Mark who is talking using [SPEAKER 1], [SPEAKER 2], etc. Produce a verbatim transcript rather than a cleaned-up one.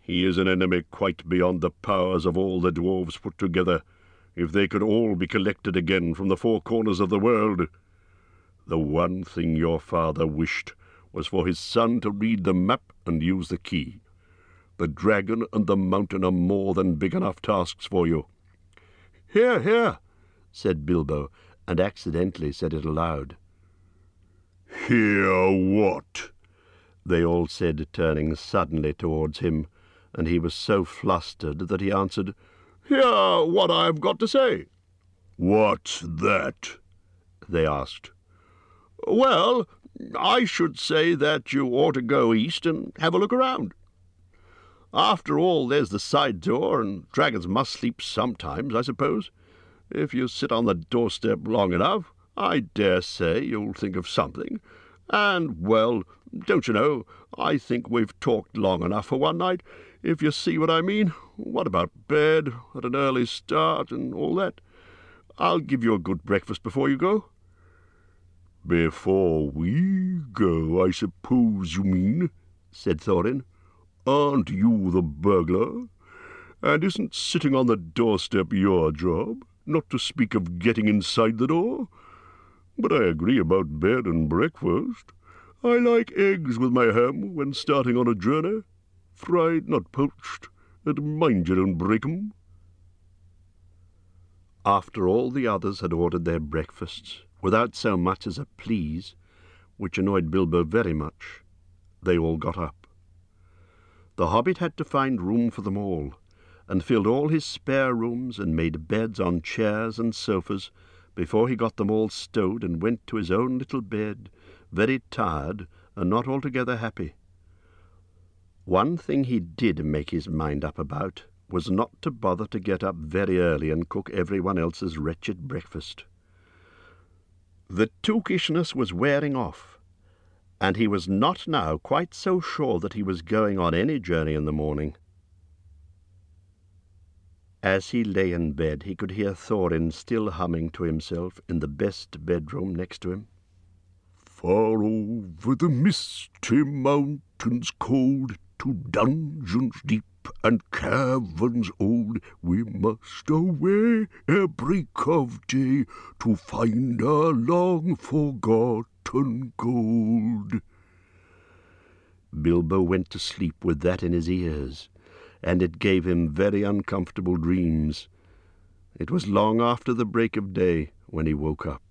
[SPEAKER 1] He is an enemy quite beyond the powers of all the dwarves put together, if they could all be collected again from the four corners of the world. The one thing your father wished was for his son to read the map and use the key. The dragon and the mountain are more than big enough tasks for you."
[SPEAKER 2] "Hear, hear," said Bilbo, and accidentally said it aloud.
[SPEAKER 1] "Hear what?"
[SPEAKER 2] they all said, turning suddenly towards him, and he was so flustered that he answered,
[SPEAKER 1] "Hear what I have got to say." "What's that?"
[SPEAKER 2] they asked.
[SPEAKER 1] "Well, I should say that you ought to go east and have a look around. After all, there's the side door, and dragons must sleep sometimes, I suppose. If you sit on the doorstep long enough, I dare say you'll think of something. And, well, don't you know, I think we've talked long enough for one night, if you see what I mean. What about bed, at an early start, and all that? I'll give you a good breakfast before you go."
[SPEAKER 3] "Before we go, I suppose you mean," said Thorin. "Aren't you the burglar? And isn't sitting on the doorstep your job, not to speak of getting inside the door? But I agree about bed and breakfast. I like eggs with my ham when starting on a journey. Fried, not poached, and mind you don't break 'em."
[SPEAKER 2] After all the others had ordered their breakfasts, without so much as a please, which annoyed Bilbo very much, they all got up. The hobbit had to find room for them all, and filled all his spare rooms and made beds on chairs and sofas before he got them all stowed and went to his own little bed, very tired and not altogether happy. One thing he did make his mind up about was not to bother to get up very early and cook everyone else's wretched breakfast. The tookishness was wearing off, and he was not now quite so sure that he was going on any journey in the morning. As he lay in bed, he could hear Thorin still humming to himself in the best bedroom next to him.
[SPEAKER 3] "Far over the misty mountains cold, to dungeons deep and caverns old, we must away ere break of day to find our long-forgotten gold."
[SPEAKER 2] Bilbo went to sleep with that in his ears, and it gave him very uncomfortable dreams. It was long after the break of day when he woke up.